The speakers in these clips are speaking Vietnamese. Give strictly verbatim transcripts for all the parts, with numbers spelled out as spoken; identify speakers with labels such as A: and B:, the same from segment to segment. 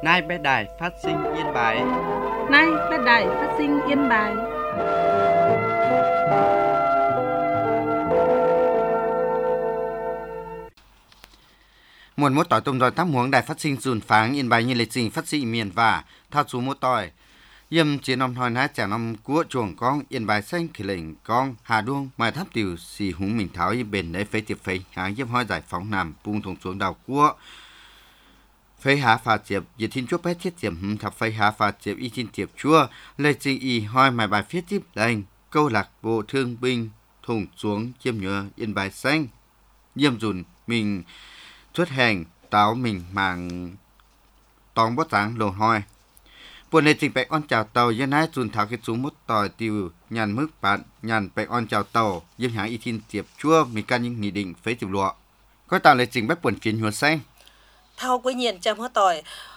A: Nay bé đài phát sinh Yên Bái.
B: Nay bé đài phát sinh Yên Bái.
C: Muôn một tỏi tôm đòi thăm huống đài phát sinh dùn pháng Yên Bái như lịch trình phát sinh miền và thao chú một tỏi. Yêm chiến năm hồi nát trả năm của chuồng con Yên Bái xanh kỳ lệnh con Hà Đuông mà tháp tiểu xì húng mình tháo y bền để phế tiệp phế háng yêm hoi giải phóng nằm bung thùng xuống đầu của phế há phà tiệp dịch thiên chúa bé thiết tiệp hứng thập phế há phà tiệp y thiên tiệp chúa lệ trình y hoi mài bài phía tiếp đành câu lạc bộ thương binh thùng xuống chiêm nhựa Yên Bái xanh yêm dùn mình xuất hành táo mình màng tóm bó trắng lồ hoi buồn này trình bạch on chào tàu dân nái dùn tháo cái xuống một tỏi tiêu nhàn mức bạn nhàn bạch on chào tàu dân hãng y thiên tiệp chua mình can những nghị định phế tiệp lụa có tạo lệ trình bách buồn phiền huấn xanh
D: thao quấy nhiệt trăm hứa tỏi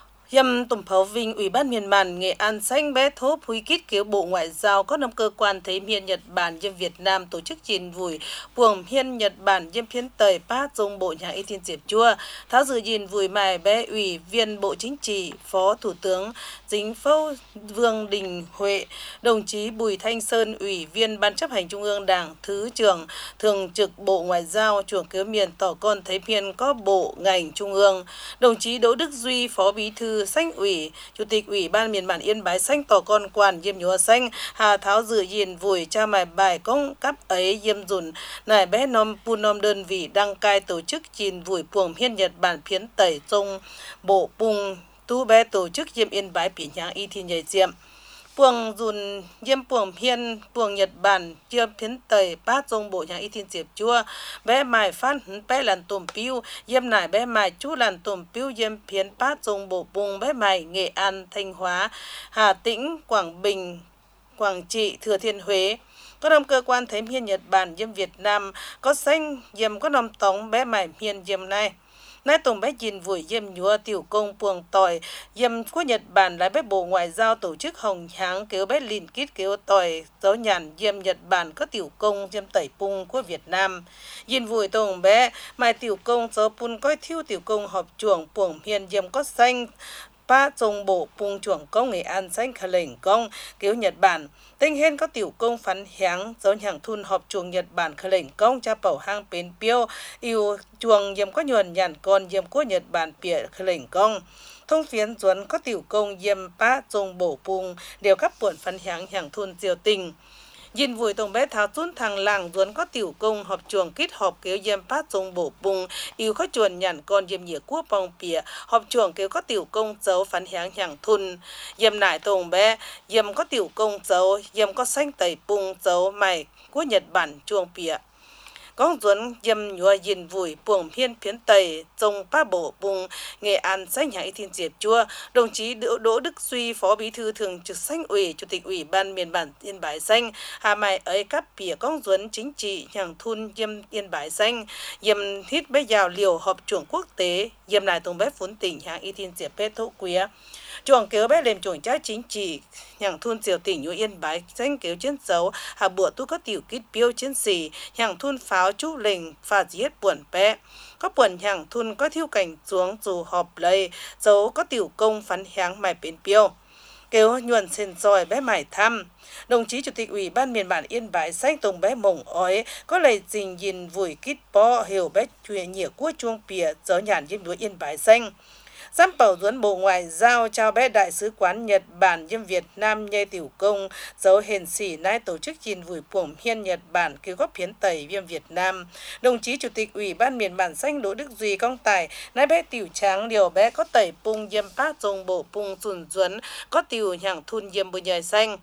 D: Yêm tổng phó Vinh Ủy ban miền Bản Nghệ An xanh bé thố phúi kít kiểu Bộ Ngoại giao có năm cơ quan thấy miền Nhật Bản Yêm Việt Nam tổ chức chín vùi buồng hiên Nhật Bản Yêm phiến tời bát dùng Bộ Nhà Y Thiên Diệp Chua tháo dự nhìn vùi mài bé Ủy viên Bộ Chính trị Phó Thủ tướng Chính phủ Vương Đình Huệ đồng chí Bùi Thanh Sơn Ủy viên Ban chấp hành Trung ương Đảng Thứ trưởng Thường trực Bộ Ngoại giao chuồng cứu miền tỏ con thấy miền có bộ ngành Trung ương đồng chí Đỗ Đức Duy Phó Bí thư Xanh ủy, Chủ tịch Ủy ban miền Bản Yên Bái xanh tỏ con quản Yêm nhúa xanh, Hà tháo dự nhìn vùi cha mài bài công cấp ấy Yêm dùn, nải bé nom pu nom đơn vị đăng cai tổ chức chín vùi puồng hiên Nhật Bản phiến tẩy trong bộ bung tu bé tổ chức Yêm Yên Bái biển nhang y thiên nhảy diệm. Puồng dùn Yêm puồng hiên puồng Nhật Bản chưa phiến tẩy bát trong bộ nhà y thiên diệp chua bé mài phát bé làn tùm piu Yêm nải bé mài chú làn tùm piu Yêm phiến bát trong bộ bung bé mài Nghệ An Thanh Hóa Hà Tĩnh Quảng Bình Quảng Trị Thừa Thiên Huế có năm cơ quan thấy miền Nhật Bản Yêm Việt Nam có xanh Yêm có năm tống bé mài miền Yêm này nay tổng bé nhìn vùi Yêm nhúa tiểu công puồng tỏi Yêm của Nhật Bản lại bé Bộ Ngoại giao tổ chức hồng háng kéo bé lìn kít kéo tỏi dấu nhàn Yêm Nhật Bản có tiểu công Yêm tẩy pung của Việt Nam nhìn vùi tổng bé mai tiểu công dấu pun coi thiêu tiểu công họp chuồng puồng hiền Yêm có xanh ba trong bộ pung chuồng công Nghệ An xanh khả lệnh công kéo Nhật Bản tinh hên có tiểu công phán háng dấu nhàng thun họp chuồng Nhật Bản khả lệnh công cha bảo hang bến piêu yêu chuồng Yêm có nhuần nhàn con Yêm của Nhật Bản bịa khả lệnh công thông phiến duẩn có tiểu công Yêm ba trong bộ pung đều các buồn phán háng hàng thun diều tình nhìn vùi tổng bé tháo tuôn thằng làng duẩn có tiểu công họp chuồng kít họp kéo Yêm phát trong bộ bung yêu có chuồn nhàn con Yêm nhĩa cua bong pìa họp chuồng kéo có tiểu công dấu phán háng hàng thun Yêm nải tổng bé Yêm có tiểu công dấu Yêm có xanh tẩy bung dấu mày của Nhật Bản chuồng pìa con duẩn Yêm nhúa nhìn vùi buồng hiên phiến tây trong ba bộ bung Nghệ An xanh nhà y thiên diệp chua đồng chí Đỗ Đức Duy Phó Bí thư Thường trực Xanh ủy Chủ tịch Ủy ban miền Bản Yên Bái xanh hà mày ấy các pìa con duẩn chính trị nhàng thun Yêm Yên Bái xanh Yêm hít bé giàu liều họp chuồng quốc tế Yêm lại tổng bé phún tỉnh nhà y thiên diệp bê thổ quía chuồng kéo bé lên chuồng trái chính trị nhàng thun diều tỉnh như Yên Bái xanh kéo chiến dấu hà bữa tu có tiểu kít piêu chiến sĩ nhàng thun pháo chú lệnh phá giết buồn bé có buồn nhàng thun có thiêu cảnh xuống dù họp lấy dấu có tiểu công phán háng mài bến piêu kéo nhuần sen rồi bé mải thăm đồng chí Chủ tịch Ủy ban miền Bản Yên Bái xanh tổng bé mộng ói có lời trình nhìn vùi kít po hiểu bé chuyện nhĩa của chuông pìa dấu nhàn Yêm núi Yên Bái xanh Giám bảo duẩn Bộ Ngoại giao trao bé Đại sứ quán Nhật Bản Yêm Việt Nam nhê tiểu công dấu hền sĩ nay tổ chức nhìn vùi puồng hiên Nhật Bản kêu góp phiến tẩy Yêm Việt Nam đồng chí Chủ tịch Ủy ban miền Bản xanh Đỗ Đức Duy công tài nay bé tiểu tráng điều bé có tẩy pung Yêm phát trong bộ pung dùn duẩn có tiểu nhàng thun Yêm bùi nhài xanh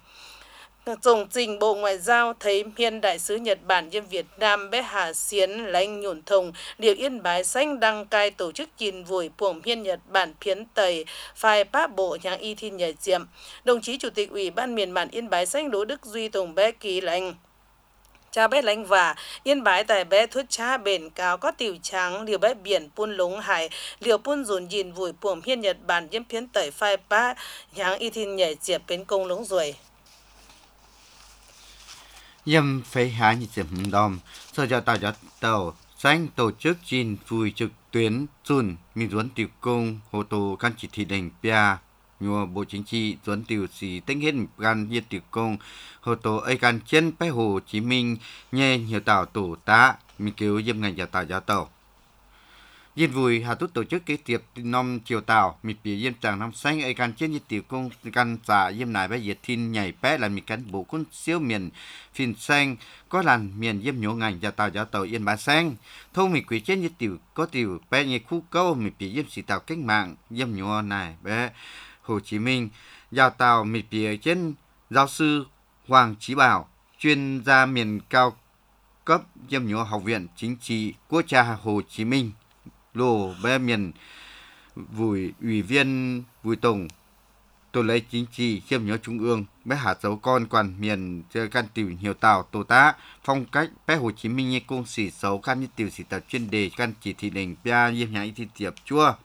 D: Tổng trình Bộ Ngoại giao thấy miền Đại sứ Nhật Bản Yêm Việt Nam bé Hà Xiến lãnh nhổn thùng điều Yên Bái xanh đăng cai tổ chức nhìn vùi puồng miền Nhật Bản phiến tẩy phai bác bộ nhang y thiên nhảy diệm đồng chí Chủ tịch Ủy ban miền Bản Yên Bái xanh Đỗ Đức Duy tổng bé ký lãnh cha bé lãnh và Yên Bái tại bé thuốc cha bền cao có tiểu trắng liều bé biển pun lúng hải liều pun dùn nhìn vùi puồng miền Nhật Bản Yêm phiến tẩy phai bác nhang y thiên nhảy diệm bên công lúng rồi
C: Yêm phế há như diệm đom sơ cho tàu cho tàu xanh tổ chức chín vui trực tuyến dùn mi duấn tiểu công hồ tô căn chỉ thị đỉnh pia nhua bộ chính trị duấn tiểu sĩ tính hết gan nhiệt tiểu công hồ tô ấy gan trên bãi Hồ Chí Minh nhẹ nhiều tàu tổ tá mi kêu dâm ngành giáo tàu giáo tàu Yên vui hà tút tổ chức kế tiếp năm chiều tàu mi phía yêm tràng năm xanh ấy gan trên nhiệt tiểu công gan giả yêm nải bãi diệt thiên nhảy bé là mi cán bộ quân siêu miền phiền xanh có làn miền yêm nhổ ngành giáo tàu giáo tàu yên bá xanh thâu mi quý trên nhiệt tiểu có tiểu bé nhẹ khu câu mi phía yêm sĩ tàu cách mạng yêm nhổ này bé Hồ Chí Minh giáo tàu mi phía trên giáo sư Hoàng Chí Bảo chuyên gia miền cao cấp yêm nhổ học viện chính trị quốc gia Hồ Chí Minh lô bé miền vùi ủy viên vùi tổng tổ lấy chính trị yêm nhổ trung ương bé hạt dấu con quản miền chơi can tiểu nhiều tàu tổ tá phong cách bé Hồ Chí Minh như công sĩ xấu can như tiểu sĩ tàu chuyên đề can chỉ thị đỉnh bia yêm nhã thị tiệp chua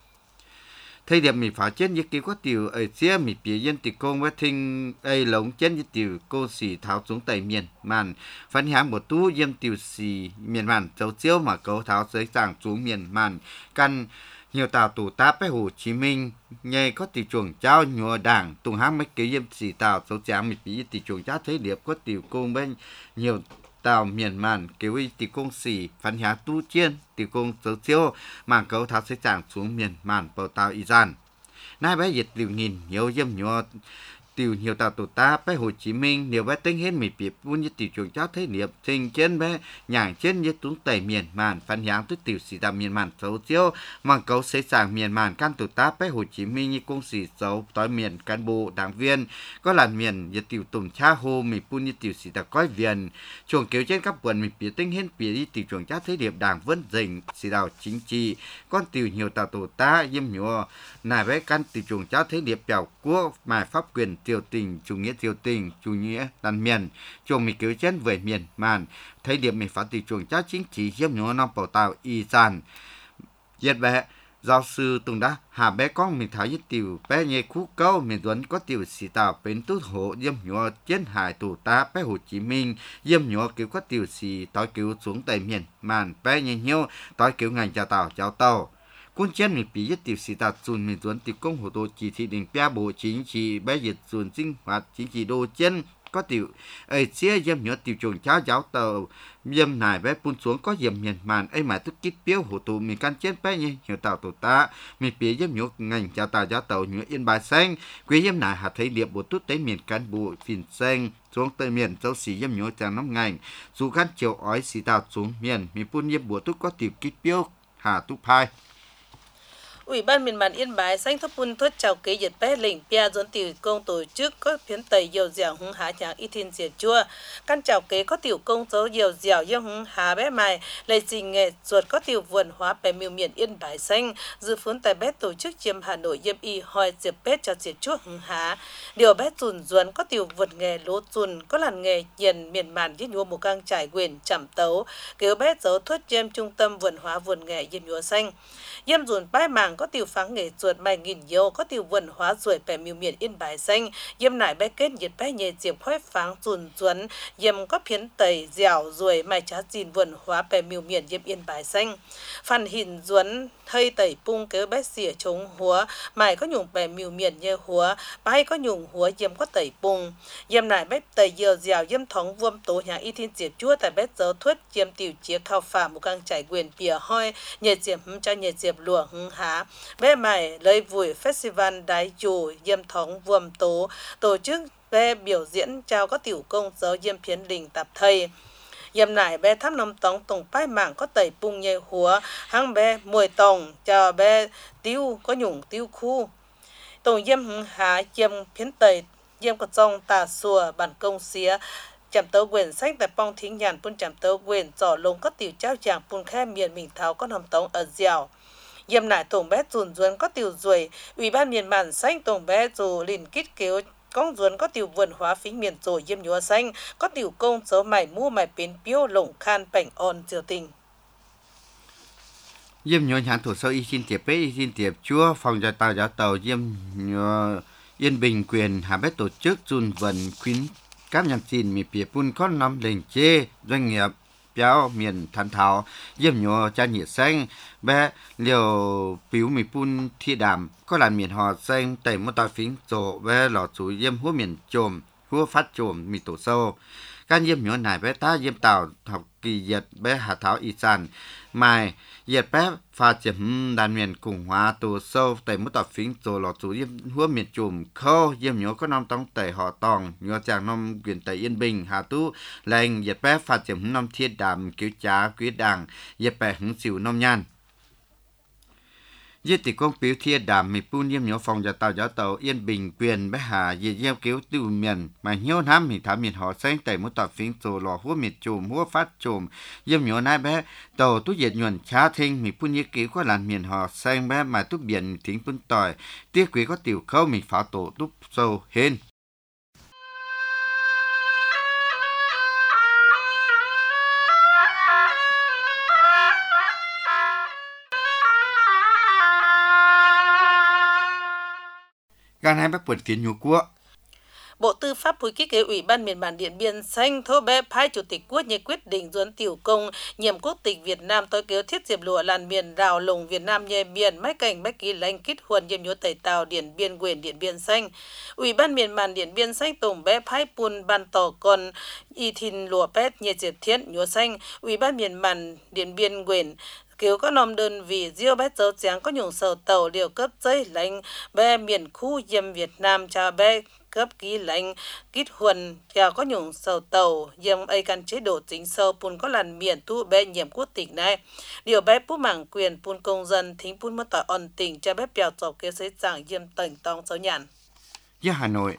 C: thời điểm mình phá chết như kia có tiểu ở chia mình phía dân tiểu công với thinh ấy lống chết như tiểu cô sĩ tháo xuống tây miền màn phán hãng một tú yêm tiểu sĩ miền màn dấu chiếu mà cấu tháo dưới giảng xuống miền màn căn nhiều tàu tù tá bé Hồ Chí Minh nhây có tiểu chuồng trao nhùa đảng tùng hãng mấy cái yêm sĩ tàu dấu tráng mình phía tiểu chuồng trao thấy điệp có tiểu công bên nhiều tàu miền màn kêu y tiểu công sĩ phán hãng tu chiên tiểu công dấu chiếu màn cấu tháo dưới giảng xuống miền màn bầu tàu Iran nay bé dịch liều nghìn nhiều dâm nhỏ tiểu nhiều tàu tổ ta bé Hồ Chí Minh nhiều bé tính hết mì bịp buôn như tiểu chuồng cháu thấy niệm trình trên bé nhàng trên như túng tẩy miền màn phán hãng tức tiểu sĩ tàu miền màn xấu chiếu màn cấu xây sàng miền màn can tổ ta bé Hồ Chí Minh như công sĩ xấu tối miền cán bộ đảng viên có làn miền như tiểu tùng cha hồ mì buôn như tiểu sĩ tàu coi viện chuồng kéo trên các quần mì bịp tính hết bịp đi tiểu chuồng cháu thấy niệm đảng vẫn dình sĩ tàu chính trị con tiểu nhiều tàu tổ ta yếm nhỏ này bé can tiểu chuồng cháu thấy niệm bèo quốc mài pháp quyền triều tình chủ nghĩa triều tình chủ nghĩa đàn miền chuồng mình cứu chân về miền màn thấy điểm mình phát từ chuồng cháu chính trị hiếm nhỏ năm bảo tàu Iran giết bé giáo sư Tùng đã hà bé con mình thấy tiểu bé nhẹ khu câu mình duấn có tiểu sĩ tàu bến tút hộ yếm nhỏ chiến hải tù tá bé Hồ Chí Minh yếm nhỏ cứu có tiểu sĩ tối cứu xuống tây miền màn bé nhẹ nhiêu tối cứu ngành chào tàu chào tàu quân chiến mình bị giết tiểu sĩ tạt dùn mình duấn tiểu công hồ tô chỉ thị đỉnh bia bộ chính trị bé diệt dùn sinh hoạt chính trị đô chiến có tiểu ấy chia yếm nhỏ tiểu chuồng cháu giáo tàu yếm này bé phun xuống có yếm miền màn ấy mà tức kít biếu hồ tô mình can chiến bé nhé nhiều tàu tổ ta mình bị yếm nhỏ ngành chào tàu giáo tàu nhỏ yên bài xanh quý yếm này hạt thấy điệp bộ tút tới miền cán bộ phiền xanh xuống tới miền châu sĩ yếm nhỏ chàng nóng ngành dù khăn chiều ói sĩ tàu xuống miền mình phun yếm bộ tút có tiểu kít biếu hà túc hai
D: Ủy ban miền màn Yên Bái xanh thấp phun thuất chào kế diệt bé lĩnh pia dồn tiểu công tổ chức có phiến tây dầu dẻo hung há nhàng y thiên diệt chua căn chào kế có tiểu công dấu dầu dẻo yếm hung há bé mài lấy trình nghệ ruột có tiểu vườn hóa bé miêu miền Yên Bái xanh dự phun tại bé tổ chức chiêm Hà Nội yếm y hoi diệt bé chào diệt chua hung há điều bé dùn duẩn có tiểu vượt nghề lố dùn có làn nghề nhiền miền màn yếm nhua một căng trải quyền chẩm tấu kêu bé dấu thuất chiêm trung tâm vườn hóa vườn nghề yếm nhua xanh yếm dùn bái màng có tiểu pháng nghề chuột mày nghìn nhiều có tiểu vườn hóa ruồi bẻ miêu miền Yên Bái xanh yếm nải bé kết nhiệt bé nhẹ diệp khoái pháng dùn duẩn yếm có phiến tẩy dẻo ruồi mày chá gìn vườn hóa bẻ miêu miền yếm Yên Bái xanh phản hình duẩn thây tẩy pung kế bé xỉa chống húa mày có nhung bẻ miêu miền như húa bái có nhung húa yếm có tẩy pung yếm nải bé tẩy dẻo dẻo yếm thóng vuông tố nhà y thiên diệp chua tại bé dấu thuất yếm tiểu chia khao phà một căng trải quyền bìa hoi nhẹ diệp cho nhẹ diệp lùa hứng há bé mày lấy vùi festival đái chủ yếm thống vuông tố tổ chức bé biểu diễn trao có tiểu công dấu yếm phiến đình tạp thầy yếm nải bé thăm nông tống tổng bái mạng có tẩy pung nhẹ húa hăng bé mùi tổng cho bé tiêu có nhung tiêu khu tổng yếm hứng há yếm phiến tẩy yếm có trong tà xùa bản công xía chạm tấu quyền sách tại bong thính nhàn pun chạm tấu quyền giỏ lông có tiểu trao chàng pun khe miền mình tháo có nằm tống ở dẻo yếm nải tổng bé dùn duẩn có tiểu ruồi ủy ban miền màn xanh tổng bé dù lìn kít kéo con duẩn có tiểu vườn hóa phí miền rồi yếm nhúa xanh có tiểu công dấu mày mua mày bến piêu lồng khan bảnh on diều tình
C: yếm nhúa nhãn thủ sâu y xin tiệp bé y xin tiệp chúa phòng trà tàu giáo tàu yếm nhúa Yên Bình quyền hà bé tổ chức dùn vần khuyến các nhằm xin mì bìa pun con năm lệnh chê doanh nghiệp béo miền Than Tháo yếm nhọ cha nhiệt xanh bé liều biểu mì pun thi đàm có là miền họ xanh tẩy một tỏi phím rộ bé lò chú yếm húa miền trồm húa phát trồm mì tổ sâu can yếm nhọ này bé ta yếm tàu học kỳ diệt bé Hà Tháo y sản mai diệt bé pha chấm đàn miền cùng hóa tổ sâu tẩy một tỏi phím rộ lò chú yếm húa miền trồm khâu yếm nhọ có năm tông tẩy họ tòng nhọ chàng năm quyền tẩy yên bình Hà Tu lệnh diệt bé pha chấm năm thiết đàm cứu trá quý đảng diệt bé hứng xỉu năm nhan Dĩ tỷ công biểu thiên đàm mì pun yếm nhớ phòng giả tàu giáo tàu yên bình quyền bé hà dì gieo cứu từ miền mà hiếu nám hình thả miền họ xanh tẩy một tọa phiến tổ lò húa miệt trùm húa phát trùm yếm nhớ nai bé tàu tú diệt nhuận chá thinh mì pun yếm cứu có làn miền họ xanh bé mà tú biển thính pun tỏi tiếc quý có tiểu khâu mì phá tổ túp sâu hên Gan hai bác quần kiến nhú quốc.
D: Bộ Tư pháp phối ký kế Ủy ban miền bản Điện Biên xanh thô bé phái Chủ tịch Quốc nhật quyết định duấn tiểu công nhiệm quốc tịch Việt Nam tối kéo thiết diệp lụa làn miền rào lồng Việt Nam nhẹ biển mái cảnh bách ký lãnh kít huần yếm nhớ tẩy tàu Điện Biên quyền Điện Biên xanh. Ủy ban miền bản Điện Biên xanh tổng bé phái pun ban tỏ còn y thìn lụa pét nhiệt diệp thiết nhớ xanh. Ủy ban miền bản Điện Biên quyền kiểu có nòm đơn vì diêu bé dấu tráng có nhung sầu tàu điều cấp giấy lãnh bé miền khu yếm Việt Nam cha bé cấp ký lãnh kít huần kèo có nhung sầu tàu yếm ấy căn chế độ chính sâu pun có làn miền tu bé nhiệm quốc tịch này điều bé bút mảng quyền pun công dân thính pun mất tỏi ổn tình cha bé bèo chọc kế giấy giảng yếm tỉnh tông xấu nhàn.
C: Với Hà Nội,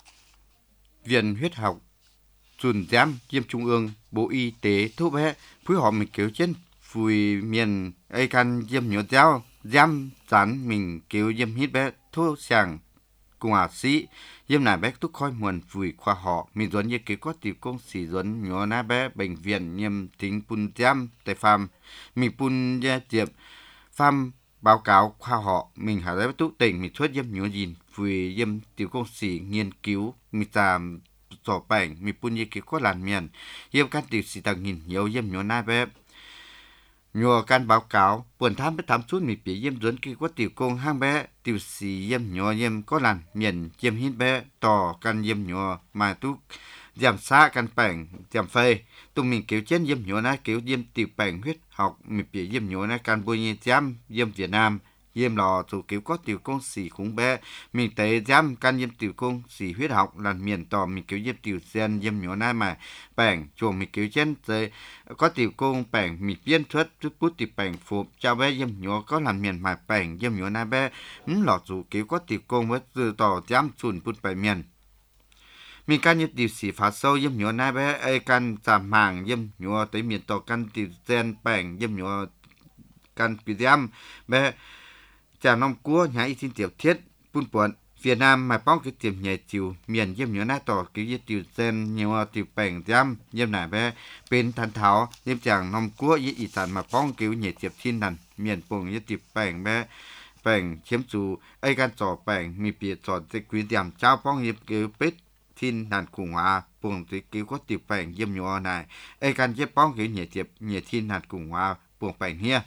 C: Viện Huyết học Dùn Giám Yếm Trung ương Bộ Y tế thu bé phối hợp mình kiểu trên phùi miền ấy căn yếm nhớ giáo giam chán mình kêu yếm hít bé thu sàng cùng à sĩ yếm nải bé túc khói muôn phùi khoa họ mình dẫn như kế có tiểu công sĩ dẫn nhớ na bé bệnh viện yếm tính pun giam tại phàm mình pun gia tiệp phàm báo cáo khoa họ mình hà bé túc tỉnh mình thuyết yếm nhớ gìn phùi yếm tiểu công sĩ nghiên cứu mình làm sổ bệnh mình pun như kế có làn miền yếm các tiểu sĩ tầng nghìn nhiều yếm nhớ na bé nhờ can báo cáo buồn tham biết thám suốt mì bị yếm dẫn khi có tiểu công hang bé tiểu sĩ yếm nhỏ yếm có làn miền yếm hít bé tỏ can yếm nhỏ mà tu giảm xa can bảng giảm phê tụi mình kéo trên yếm nhỏ na kéo yếm tiểu bảng huyết học mì bị yếm nhỏ na can bôi nhẹ giam yếm Việt Nam yếm lò chủ kéo có tiểu công sĩ khủng bé mình tế giam can yếm tiểu công sĩ huyết học làn miền tỏ mình kéo yếm tiểu sen yếm nhỏ na mà bảng chuồng mình kéo trên tới có tiểu công bảng mình biên thuyết chút bút tiểu bảng phục cho bé yếm nhỏ có làn miền mà bảng yếm nhỏ na bé ừm lò chủ kéo có tiểu công với từ tỏ giam chùn bút bài miền mình can như tiểu sĩ phá sâu yếm nhỏ na bé ai can giảm hàng yếm nhỏ tới miền tỏ can tiểu sen bảng yếm nhỏ can bị giam bé chàng nông cua nhà y xin tiểu thiết pun buồn Việt Nam mà bóng cái tiệm nhảy chiều miền yếm nhớ na tỏ cái yếm tiểu sen nhiều tiểu bảng giam yếm nải bé bên Than Tháo yếm chàng nông cua yếm y sản mà bóng kiểu nhảy tiệp thiên đàn miền bùng yếm tiểu bảng bé bảng chiếm chủ ai gan trò bảng mi biệt trò cái quý điểm trao bóng yếm kiểu bết thiên đàn cùng hòa bùng cái kiểu có tiểu bảng yếm nhỏ này ai gan yếm bóng kiểu nhảy tiệp nhảy thiên đàn cùng hòa bùng bảng hia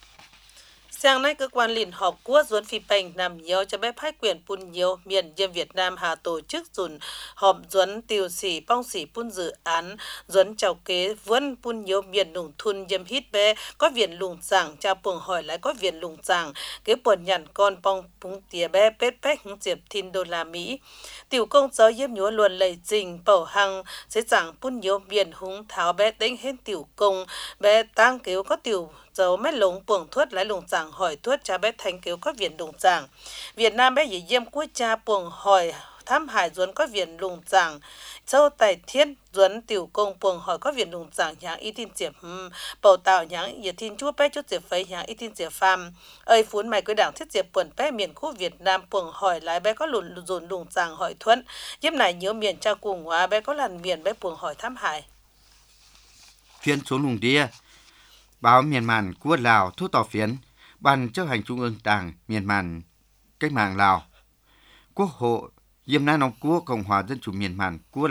D: Sáng nay, cơ quan liên hợp quốc Duấn Phi Bành nằm nhiều cho bé phái quyền pun nhiều miền Yêm Việt Nam hà tổ chức dùn họp Duấn tiêu sĩ bong sĩ pun dự án Duấn chào kế vươn pun nhiều miền lùng thun Yêm hít bé có viện lùng giảng cha buồng hỏi lại có viện lùng giảng kế buồn nhằn con bong pung tía bé bết bách hứng diệp thiên đô la Mỹ tiểu công giáo Yêm nhúa luồn lầy trình bảo hằng sẽ giảng pun nhiều miền húng tháo bé đánh hết tiểu công bé tăng kéo có tiểu dấu mấy lùng buồng thuất lại lùng giảng hỏi thuất cha bé thành cứu có viện lùng giảng Việt Nam bé dì Yêm cuối cha buồng hỏi thăm hải Duấn có viện lùng giảng châu tài thiết Duấn tiểu công buồng hỏi có viện lùng giảng nhãng y tin diệp bầu tạo nhãng y tin chúa bé chút diệp phấy nhãng y tin diệp pham ơi phún mày cái đảng thiết diệp buồn bé miền khu Việt Nam buồng hỏi lại bé có lùn dồn lùng giảng hỏi thuẫn Yêm này nhớ miền cha cùng hóa bé có lần miền bé buồng hỏi thăm hải
C: phiên số lùng đĩa báo miền màn của Lào thu tỏ phiến ban chấp hành trung ương đảng miền màn cách mạng Lào quốc hội Yêm Na Nông Quốc Cộng hòa Dân chủ miền màn của Lào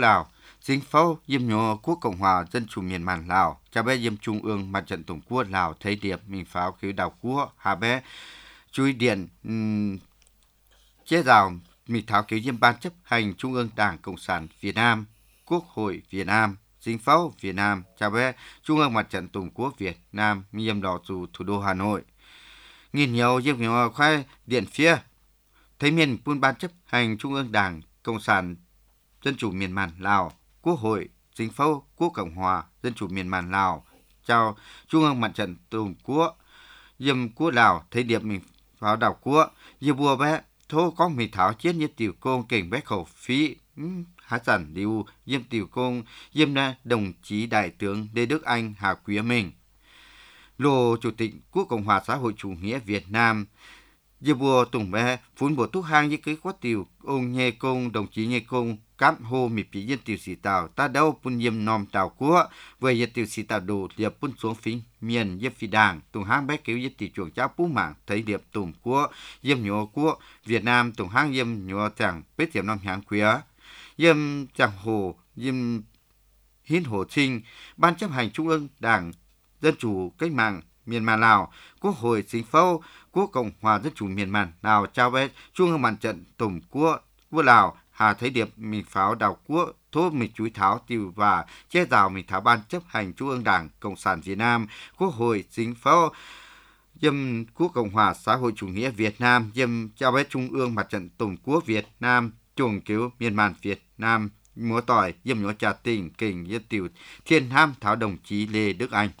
C: Chính phủ Diêm Nhô Quốc Cộng hòa Dân chủ miền Màn Lào, cha bé Diêm Trung ương Mặt trận Tổ quốc Lào thấy điệp mình pháo cứu đảo quốc, hà bé chui điện um, chế rào mình tháo cứu Diêm Ban chấp hành Trung ương Đảng Cộng sản Việt Nam, Quốc hội Việt Nam, Chính phủ Việt Nam, cha bé Trung ương Mặt trận Tổ quốc Việt Nam, Diêm đỏ dù thủ đô Hà Nội. Nghìn nhiều Diêm Nhô khoai điện phía, thấy miền Buôn Ban chấp hành Trung ương Đảng Cộng sản Dân chủ miền Màn Lào, Quốc hội, Chính phủ Quốc Cộng hòa Dân chủ miền Màn Lào, chào Trung ương Mặt trận Tổ quốc Diêm Quốc Lào thấy điệp mình vào đảo quốc, Diêm bùa bé thô có mình tháo chết như tiểu công kỉnh bé khẩu phí, há sản điều Diêm tiểu công Diêm na đồng chí đại tướng Lê Đức Anh Hà Quý mình. Lô Chủ tịch Quốc Cộng hòa xã hội chủ nghĩa Việt Nam, Diệp bùa tùng bé phun bùa thuốc hang như cái quát tiểu ông nhê công đồng chí nhê công cám hô mì phí dân tiểu sĩ tàu ta đâu pun yêm nom tàu quốc về dân tiểu sĩ tàu đồ điệp pun xuống phí miền yêm phi đảng tùng hang bé cứu dân tiểu chuồng cháu pú mạng thấy điệp tùng quốc yêm nhô quốc Việt Nam tùng hang yêm nhô chẳng biết yêm nom hang quý yêm chẳng hồ yêm hiến hồ trinh ban chấp hành Trung ương Đảng Dân chủ cách mạng miền Màn Lào, Quốc hội Chính phủ Quốc Cộng hòa Dân chủ miền Màn Lào trao bé Trung ương Mặt trận Tổ quốc Quốc Lào hà thấy điệp mình pháo đảo quốc thô mình chúi tháo tiêu và che rào mình tháo ban chấp hành Trung ương Đảng Cộng sản Việt Nam, Quốc hội Chính phủ Diêm Quốc Cộng hòa xã hội chủ nghĩa Việt Nam, Diêm trao bé Trung ương Mặt trận Tổ quốc Việt Nam, chuồng cứu miền Màn Việt Nam, múa tỏi Diêm nhó trà tỉnh kình dân tiểu thiên ham tháo đồng chí Lê Đức Anh.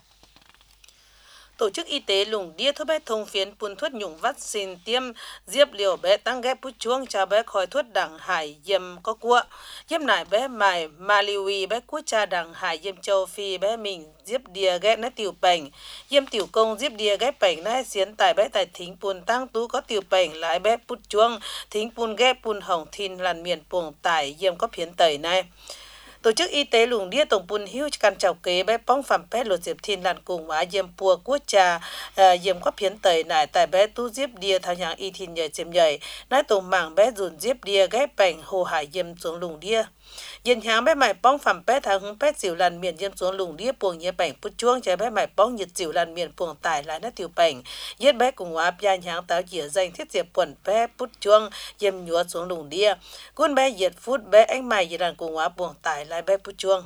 D: Tổ chức Y tế Lũng Đĩa thuốc bé thông phiến phun thuốc nhũng vaccine tiêm diệp liều bé tăng ghép bút chuông cho bé khỏi thuốc đẳng hải yêm có cua yêm nải bé mài Maliwi bé cua cha đẳng hải yêm châu Phi bé mình diệp đìa ghép nát tiểu bành yêm tiểu công diệp đìa ghép bành nát xiến tại bé tại thính phun tăng tú có tiểu bành lái bé bút chuông thính phun ghép phun hỏng thìn làn miền puồng tải yêm có phiến tẩy này. Tổ chức Y tế Lũng Đĩa tổng bùn hưu can chào kế bé bóng phạm pet lột diệp thiên làn cùng á yêm pua quốc trà yêm có phiến tẩy nải tại bé tu diệp đia thao nhàng y thiên nhảy chiếm nhảy nái tổng mảng bé dùn diệp đia ghép bành hồ hải yêm xuống Lũng Đĩa yên hàng bé mày bóng phạm pet thang hung pet dịu làn miền yêm xuống Lũng Đĩa puồng nhẹ bành bút chuông trái bé mày bóng nhiệt dịu làn miền puồng tải lại nát tiểu bành yết bé cùng á bia nhàng táo dĩa danh thiết diệp quần bé bút chuông yêm nhúa xuống Lũng Đĩa cuốn bé nhiệt phút bé anh mày dịu làn cùng á puồng tải lại bé bút chuông.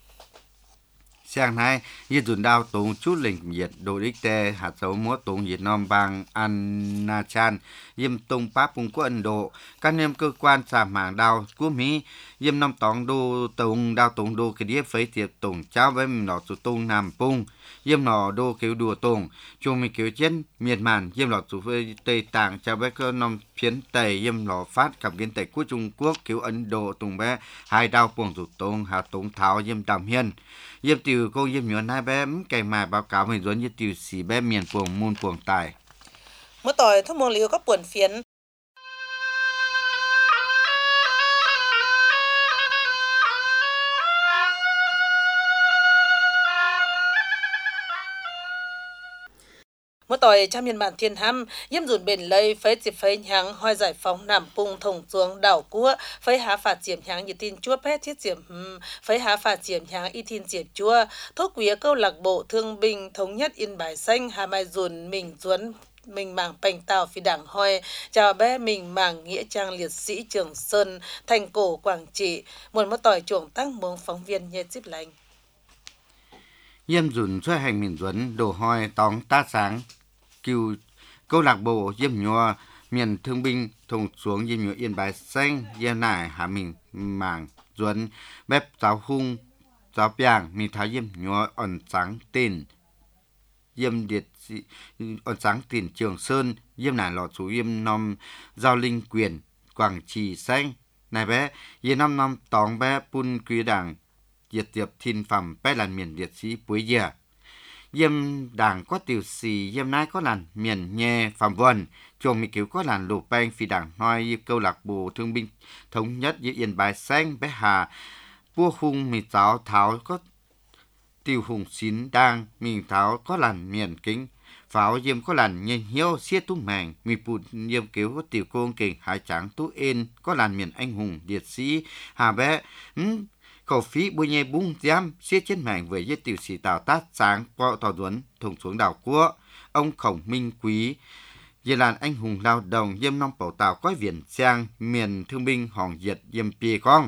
C: Sáng nay, nhiệt dùn đào tùng chút lĩnh nhiệt độ đích tê hạt dấu múa tùng nhiệt nom bang Anachan, yêm tùng Pháp Trung Quốc Ấn Độ, các niêm cơ quan xả mạng đào của Mỹ, yêm nom tóng đô tùng đào tùng đô cái đĩa phấy tiệp tùng cháu với mình nọ chủ tùng nằm pung, yêm nọ đô cứu đùa tùng, chung mình cứu chân miền màn, yêm nọ chủ với Tây Tạng cháu với cơ nom phiến Tây, yêm nọ phát cặp kiến Tây của Trung Quốc cứu Ấn Độ tùng bé, hai đào puồng chủ tùng, hạ tùng tháo yêm đàm hiên. Yêm tiểu cô yêm nhuận hai bé cây mài báo cáo mình dẫn như tiểu sĩ bé miền puồng môn puồng tài.
D: มื่อต่อยทุ่มมงลิวก็ป่วนเฟียนมื่อต่อยชาเมียนบานเทียนห้ำเยี่ยมจุนเบนเลยเฟซจิบเฟยยังห้อยgiải phóng nằm pung thùng xuống đảo cua phơi há phạt chiếm yang như tin chúa pet thiết chiếm phơi há phạt chiếm yang y tin chiếm chúa thuốc quý câu lạc bộ thương binh thống nhất Yên Bái xanh hà mai dùn mình duấn mình mảng bành tàu phi đảng hoi chào bé mình mảng nghĩa trang liệt sĩ Trường Sơn thành cổ Quảng Trị một một tỏi chuồng tăng mông phóng viên nhật zip lành
C: Yêm dùn xoay hành miền duấn đồ hoi tóng ta sáng cứu câu lạc bộ yêm nhua miền thương binh thùng xuống yêm nhua Yên Bái xanh yêm nải hà mình mảng duấn bếp giáo hung giáo piang mình tháo yêm nhua ẩn sáng tin yêm điệt ẩn sáng tin Trường Sơn yêm nải lọt số yêm nom giao linh quyền Quảng Trị xanh này bé yêm năm năm tóng bé pun quý đảng diệt tiệp thiên phẩm bé làn miền liệt sĩ Puế Dìa. Yêm đảng có tiểu sĩ yêm nai có làn miền nhẹ phạm vần, chuồng mỹ cứu có làn lục bang phi đảng hoi câu lạc bộ thương binh thống nhất với Yên Bái xanh bé hà vua hung mỹ giáo tháo có tiểu hùng xín đang mình tháo có làn miền kính pháo yêm có làn nhanh hiếu xiết tung màng mi bụt yêm cứu có tiểu công kình hải tráng tú ên có làn miền anh hùng liệt sĩ hà bé ừm, cầu phí bùi nhẹ bung giam xiết trên mảnh với giết tiểu sĩ tào tát sáng qua tòa duấn thùng xuống đảo cua ông Khổng Minh Quý Dì làn anh hùng lao động dêm nông bảo tàu quái viễn sang miền thương binh hòn diệt dêm bìa con.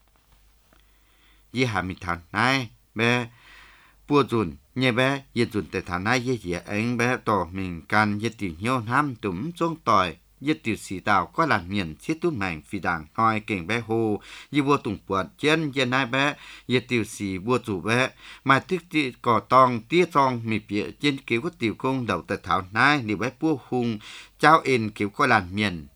C: Dì hà mình thằng này bé bùa dùn nhẹ bé dì dùn tại thằng này dì dì anh bé tỏ mình can dì tiểu nhiêu nam túm xuống tỏi dì tiểu sĩ tàu quái làn miền xiết tút mảnh phi đảng hoi kênh bé hồ dì bùa tùng quật trên dì nai bé dì tiểu sĩ bùa chủ bé mà thức tì cỏ tòng tía tòng mì bịa trên kiểu có tiểu công đầu tại thảo nai nếu bé bùa hùng trao ên kiểu quái làn miền.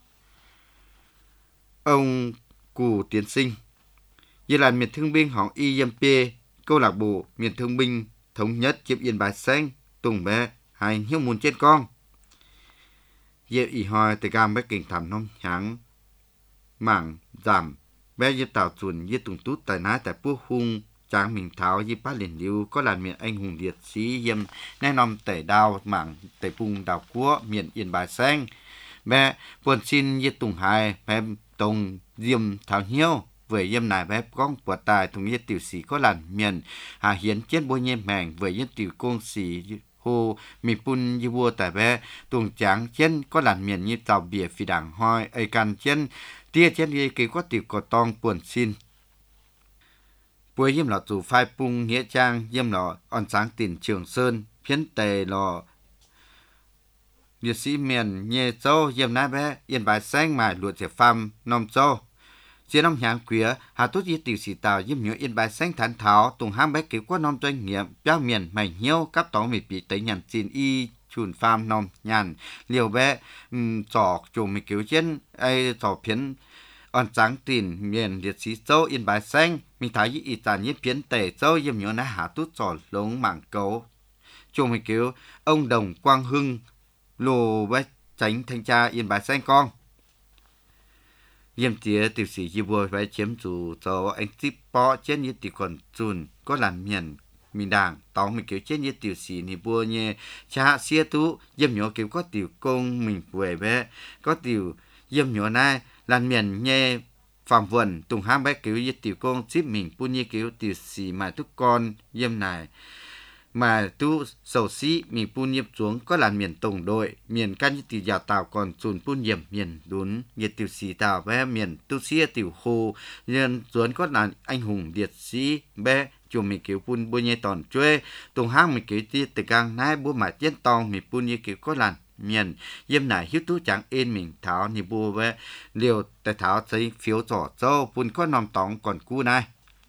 C: Ông Cù Tiến Sinh dì làn miền thương binh hỏng i em pê câu lạc bộ miền thương binh thống nhất chiếm Yên Bái Xanh tùng bé hành hiếu muốn trên con dễ ý hỏi từ gam bé kinh thảm nông nháng mảng giảm bé dễ tạo chuẩn dễ tùng tút tại nái tại bố hung tráng mình tháo dễ bát liền lưu có làn miền anh hùng liệt sĩ yếm nè nòm tẩy đào mảng tẩy bung đào cua miền Yên Bái Xanh bé buồn xin dễ tùng hai bé tùng diêm thảo hiếu với yếm này bé con của tài thùng yết tiểu sĩ có làn miền hà hiến chết bôi nhem màng với yết tiểu công sĩ hồ mì pun như vua tại bé tuồng tráng chân có làn miền như tàu bìa phi đảng hoi ấy can chân tia chân đi kỳ có tiểu cỏ tong buồn xin buổi yếm lọ chủ phai pung nghĩa trang yếm lọ on sáng tỉnh Trường Sơn phiến tề lọ liệt sĩ miền nhẹ châu yếm nái bé Yên Bái Xanh mài luộc trẻ pham nom châu trên năm nhang quía hà tốt yết tiểu sĩ tàu yếm nhớ Yên Bái Xanh thán tháo tùng ham bé kiểu qua nom doanh nghiệp bao miền mày nhiêu cắp tóm mì bị tới nhàn xin y chùn pham nom nhàn liều bé trò chùm mì kiểu trên ai trò phiến on tráng tiền miền liệt sĩ châu Yên Bái Xanh mình thấy y tàn yết phiến tề châu yếm nhớ ná hà tốt trò lống mảng cấu chùm mì kiểu ông Đồng Quang Hưng lô bé tránh thanh tra Yên Bái Xanh con yếm tía tiểu sĩ dì bùa phải chiếm chủ cho anh tiếp bỏ trên như tiểu còn chùn có làm miền mình đảng tóm mình kiểu trên như tiểu sĩ thì bùa nhé cha xia tú yếm nhỏ kiểu có tiểu công mình quể bé có tiểu yếm nhỏ này làm miền nhé phạm vườn tùng ham bé kiểu như tiểu công ship mình pu như kiểu tiểu sĩ mà thúc con yếm này mà tu sầu sĩ mình pun nhiếp xuống có làn miền tổng đội miền can như tiểu giàu tàu còn chùn pun nhiếp miền đốn nhiệt tiểu sĩ tàu bé miền tu sĩ tiểu hồ nhân xuống có làn anh hùng liệt sĩ bé chùm mình kiểu pun bôi nhẹ tòn chuê tùng hang mình kiểu tia từ gang nai bua mà chiến tòng mình pun như kiểu có làn miền yếm này hiếu tú chẳng ên mình tháo ni bua bé liều tại tháo thấy phiếu trỏ châu pun có nòng tòng còn cú này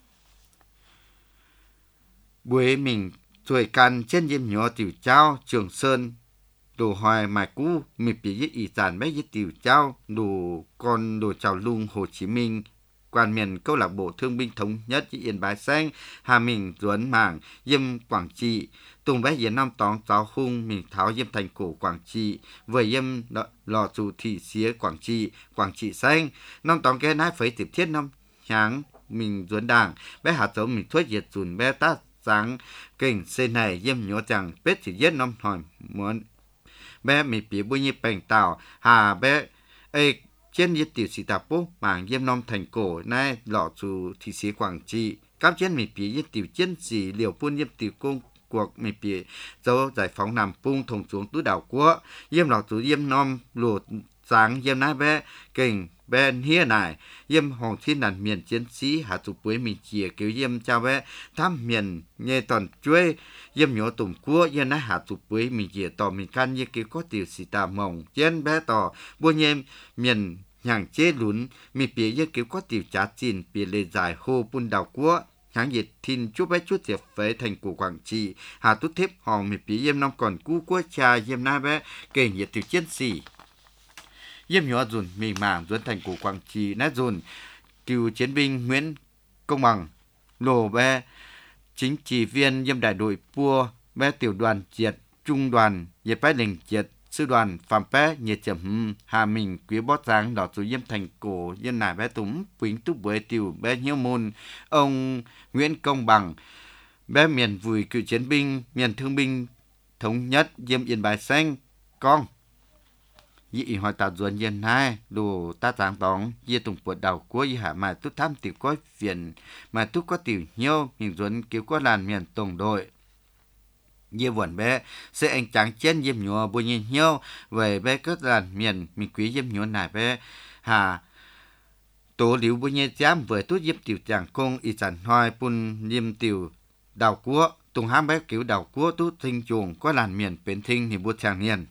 C: buổi mình tuổi can trên yếm nhỏ tiểu trao Trường Sơn đồ hoài mài cũ mịp bị giết ý giản bé giết tiểu trao đồ con đồ chào lung Hồ Chí Minh quan miền câu lạc bộ thương binh thống nhất Yên Bái Xanh Hà Mình Duấn Mảng yếm Quảng Trị tùng bé yếm năm tóng cháu hung mình tháo yếm thành cổ Quảng Trị với yếm lò chủ thị xía Quảng Trị Quảng Trị Xanh năm tóng cái nái phấy tiếp thiết năm nháng mình Duấn Đảng bé hạt giống mình thuết diệt dùn bé tát sáng kinh xe này yếm nhớ chẳng biết chỉ giết năm hỏi muốn bé mì bị bôi nhị bèn tàu hà bé ấy trên yết tiểu sĩ tạp bố mảng yếm năm thành cổ nay lọ chủ thị sĩ Quảng Trị các trên mì bị yết tiểu chiến sĩ liều phun yếm tiểu công cuộc mì bị dấu giải phóng Nam Pung thùng xuống túi đảo quốc yếm lọ chủ yếm năm lụt sáng yếm nái bé kinh bên hia này yếm hồng thiên đàn miền chiến sĩ hạ chủ cuối mình chia kiểu yếm chào bé thăm miền nhẹ toàn chuối yếm nhỏ tùng cua yếm nái hạ chủ cuối mình chia tỏ mình can như kiểu có tiểu sĩ tà mỏng trên bé tỏ bua nhem miền nhàng chế lún mình bịa như kiểu có tiểu trả chín bịa lệ dài hồ bún đào cua hãng nhiệt thìn chút bé chút tiệp với thành cổ Quảng Trị hạ tút thép hòn mình bịa yếm năm còn cú cua trà yếm nái bé kể nhiệt tiểu chiến sĩ yếm nhỏ dùn mì mảng dùn thành cổ Quảng Trị nát dùn cựu chiến binh Nguyễn Công Bằng lồ bé chính trị viên yếm đại đội pua bé tiểu đoàn triệt trung đoàn nhiệt bái đình triệt sư đoàn phạm bé nhiệt chấm hà mình quý bót giáng đỏ chủ yếm thành cổ yếm nải bé túm quýnh túc với tiểu bé nhiêu môn ông Nguyễn Công Bằng bé miền vùi cựu chiến binh miền thương binh thống nhất yếm Yên Bái Xanh con yi hỏi ta duan yên hai đồ ta giang tóng yi tùng bột đầu của yi hạ mà tút tham tiểu có phiền mà tút có tiểu nhiêu mình duan cứu có làn miền tổng đội yi buồn bé sẽ anh trắng trên yếm nhúa bùi nhìn nhiêu về bé cất làn miền mình quý yếm nhúa này bé hà tổ liu bùi nhìn chám với tút yếm tiểu chẳng công y chẳng hoài pun yếm tiểu đầu của tùng ham bé cứu đầu của tút thinh chuồng có làn miền bên thinh thì bút chàng niên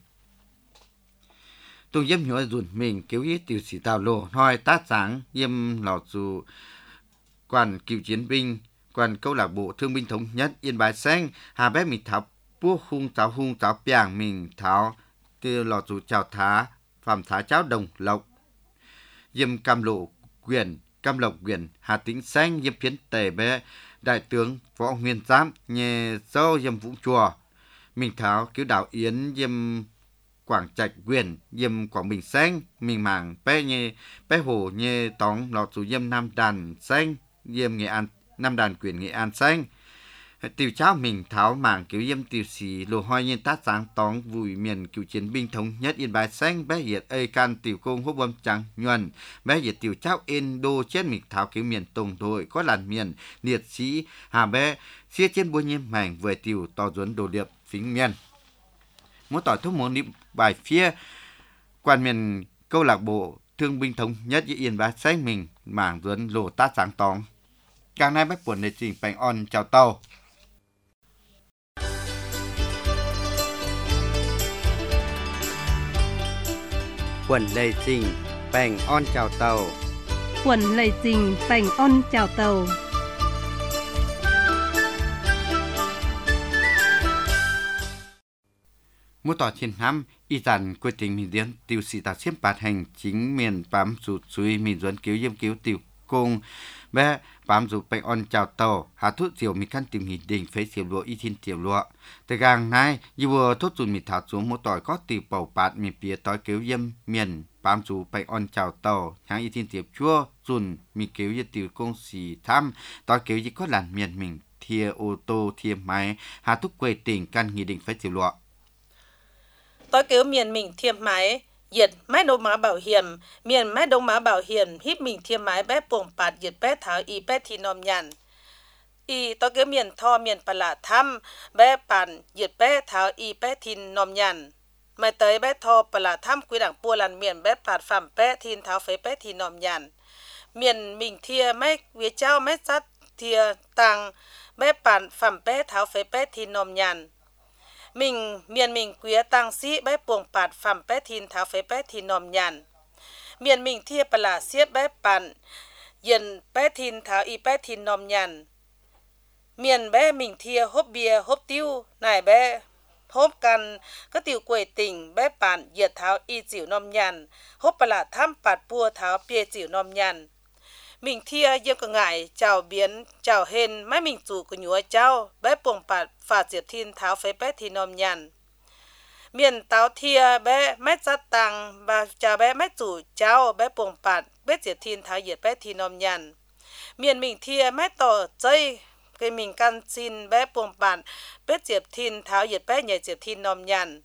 C: tùng yếm nhúa dùn mình cứu yếm tiểu sĩ tàu lộ hoài tát sáng yếm lò dù quan cựu chiến binh quan câu lạc bộ thương binh thống nhất Yên Bái Xanh hà bé mình tháo búa hung cháo hung cháo piang mình tháo tiêu lò dù chào thá phạm thá cháo đồng lộc yếm cam lộ quyền cam lộc quyền Hà Tĩnh Xanh yếm phiến tề bé đại tướng võ nguyên giám nhẹ dâu yếm vũ chùa mình tháo cứu đảo yến yếm Quảng Trạch quyền yếm Quảng Bình Xanh mình mảng bé nhẹ bé hồ nhẹ tóng lò dù yếm Nam Đàn Xanh yếm Nghệ An Nam Đàn quyền Nghệ An Xanh tiểu cháu mình tháo mảng cứu yếm tiểu sĩ lô hoi nhiên tát sáng tóng vùi miền cựu chiến binh thống nhất Yên Bái Xanh bé hiệt ơi can tiểu công hốt bom trắng nhuần bé hiệt tiểu cháu Indo chết mình tháo cứu miền tổng đội có làn miền liệt sĩ hà bé xia trên bùa nhiên mảnh vừa tiểu tỏ duấn đồ điệp phính miền muốn tỏi thuốc muốn đi bài phía quan miền câu lạc bộ thương binh thống nhất Yên Bái Xanh mình mảng duấn lô tát sáng tóng càng nay bách buồn để trình bánh on chào tàu
A: quần lê trình bánh on chào tàu
B: quần lầy trình bành on chào tàu
C: mua tỏ trên năm y dàn quyết định mình điên tiêu sĩ ta xiêm bát hành chính miền bám rụt suy mình duấn cứu yếm cứu tiểu công bé bám rụt bánh on chào tàu hà thuốc diều mình khăn tìm hình đình phế diều lụa y thiên diều lụa từ gang này y vừa thuốc dùn mình thảo xuống một tỏi có từ bầu bát mình bìa tỏi cứu yếm miền bám rụt bánh on chào tàu hàng y thiên diều chua dùn mình cứu yếm tiểu công xì thăm tỏi cứu y có làn miền mình thia ô tô thia máy hà thuốc quê tỉnh căn nghị định phế diều lụa
D: Tôi cứu miền mình thiêm máy, diệt máy đông má bảo hiểm, miền máy đông má bảo hiểm híp mình thiêm máy bé buồng bạt diệt bé tháo y bé thì nòm nhàn. Y tôi cứu miền tho miền bà lạ thăm, bé bàn diệt bé tháo y bé thì nòm nhàn. Mai tới bé tho bà lạ thăm quý đảng bùa làn miền bé bạt phạm bé thì tháo phế bé thì nòm nhàn. Miền mình thia máy vía cháu máy sát thia tăng, bé bàn phạm bé tháo phế bé thì nòm nhàn. Mình miền mình quý tăng sĩ bé buồng bạt phạm bé thìn tháo phế bé thìn nòm nhàn. Miền mình thia bà là xiết bé bàn dần bé thìn tháo y bé thìn nòm nhàn. Miền bé mình thia hốp bia hốp tiêu này bé hốp căn có tiêu quầy tình bé bàn diệt tháo y chịu nòm nhàn. Hốp bà là thăm bạt bùa tháo bia chịu nòm nhàn. Mình thia dâm cả ngại chào biến chào hên mấy mình chủ của nhúa cháu bé buồng bạt phạt diệt thiên tháo phế bé thì nòm nhàn. Miền táo thia bé mét sát tăng và chào bé mét chủ cháu bé buồng bạt bé diệt thiên tháo diệt bé thì nòm nhàn. Miền mình thia mét tỏ dây cái mình căn xin bé buồng bạt bé diệt thiên tháo diệt bé nhảy diệt thiên nòm nhàn.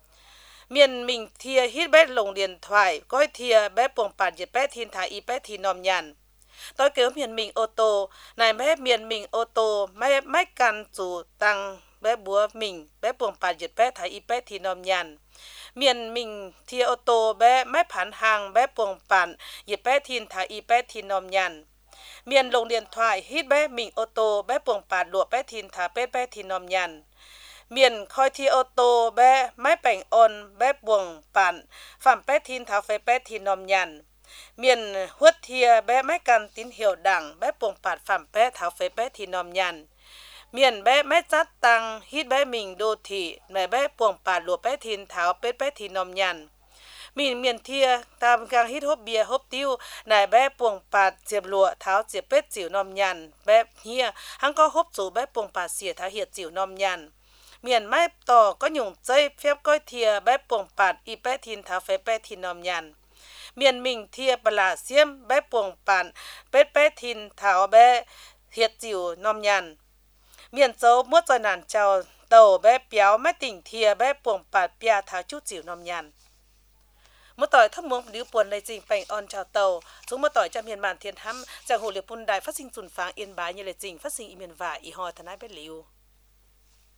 D: Miền mình thia hít bé lồng điện thoại coi thia bé buồng bạt diệt bé thiên tháo y bé thì nòm nhàn. Tôi cứu miền mình ô tô, này bé miền mình ô tô, mấy mấy căn chủ tăng bé búa mình, bé buồng bạt diệt bé thái y bé thì nòm nhàn. Miền mình thi ô tô bé mấy phản hàng bé buồng bạt diệt bé thiên thái y bé thì nòm nhàn. Miền lồng điện thoại hít bé mình ô tô, bé buồng bạt lụa bé thiên thái bé bé thì nòm nhàn. Miền khoi thi ô tô bé mấy bảnh ôn bé buồng bạt phạm bé thiên thái phế bé thì nòm nhàn. Miền huất thia bé mấy căn tín hiệu đảng bé buồng bạt phạm bé tháo phế bé thì nòm nhàn. Miền bé mấy sát tăng hít bé mình đô thị này bé buồng bạt lụa bé thìn tháo bé bé thì nòm nhàn. Miền miền thia tam gang hít hốp bia hốp tiêu này bé buồng bạt diệp lụa tháo diệp bé chịu nòm nhàn bé hia hắn có hốp chủ bé buồng bạt xỉa tháo hiệt chịu nòm nhàn. Miền mai tỏ có nhung dây phép coi thia bé buồng bạt y bé thìn tháo phế bé thì nòm nhàn. Miền mình thia bà là xiêm bé buồng bản bé bé thìn tháo bé hiệt chịu nòm nhàn. Miền dấu muốt rồi nàn chào tàu bé béo mấy tỉnh thia bé buồng bản bia tháo chút chịu nòm nhàn. เมื่อต่อยทั้งมวงดิวปวนในจริงแปลงออนชาวเตาสูงเมื่อต่อยจะเมียนบานเทียนห้ำจากโหเลียปุ่นได้ฟัดซิงสุนฟางเอียนบายเยเลยจริงฟัดซิงอีเมียนว่าอีฮอทนายเป็นหลิว